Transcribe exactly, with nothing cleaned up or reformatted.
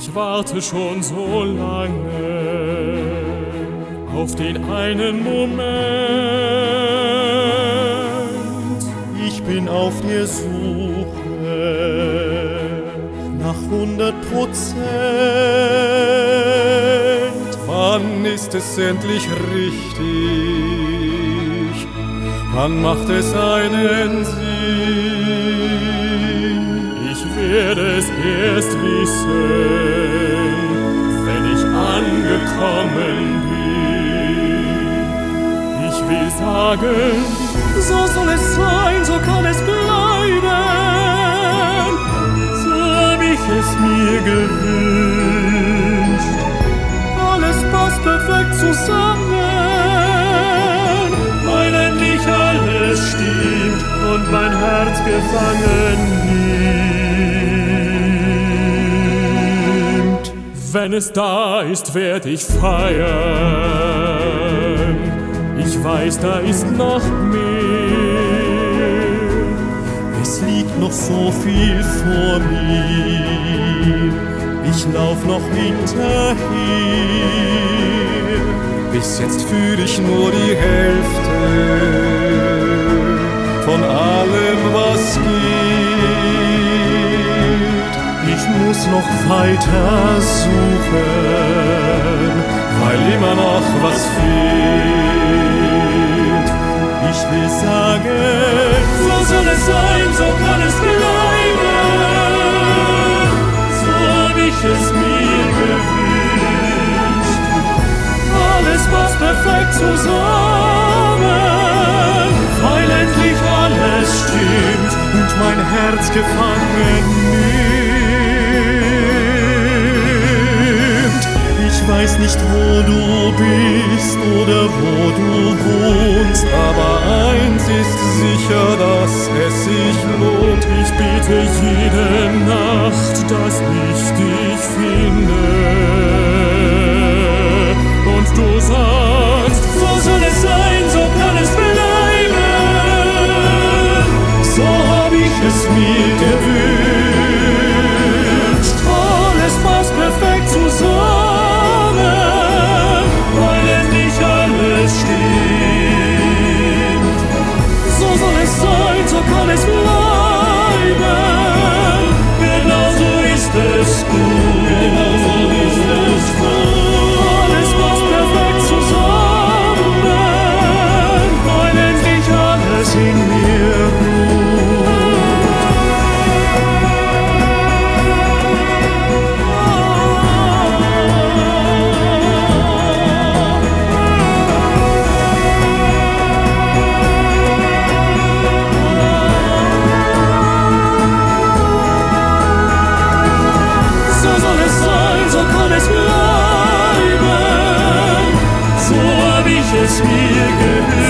Ich warte schon so lange auf den einen Moment. Ich bin auf der Suche nach hundert Prozent. Wann ist es endlich richtig? Wann macht es einen Sinn? Ich werde es erst wissen, wenn ich angekommen bin. Ich will sagen, so soll es sein, so kann es bleiben. So hab ich es mir gewünscht. Alles passt perfekt zusammen, weil endlich alles stimmt und mein Herz gefangen nimmt. Wenn es da ist, werd ich feiern. Ich weiß, da ist noch mehr. Es liegt noch so viel vor mir. Ich lauf noch hinterher. Bis jetzt fühl ich nur die Hälfte von allem, was geht. Ich muss noch weiter suchen, weil immer noch was fehlt. Ich will sagen, so soll es sein, so kann es bleiben. So hab ich es mir gewünscht. Alles passt perfekt zusammen, weil endlich alles stimmt und mein Herz gefangen nimmt. Ich weiß nicht, wo du bist oder wo du wohnst, aber eins ist sicher, dass es sich lohnt. Ich bete jede Nacht, dass ich dich finde. Und du sagst, so soll es sein, so kann es bleiben. So hab ich es mir gewünscht. Alles passt perfekt zusammen, weil endlich alles stimmt. So soll es sein, so kann es bleiben. Genau so ist es gut. Genau so ist es gut. Alles passt perfekt zusammen, weil endlich alles in mir es mir gewünscht.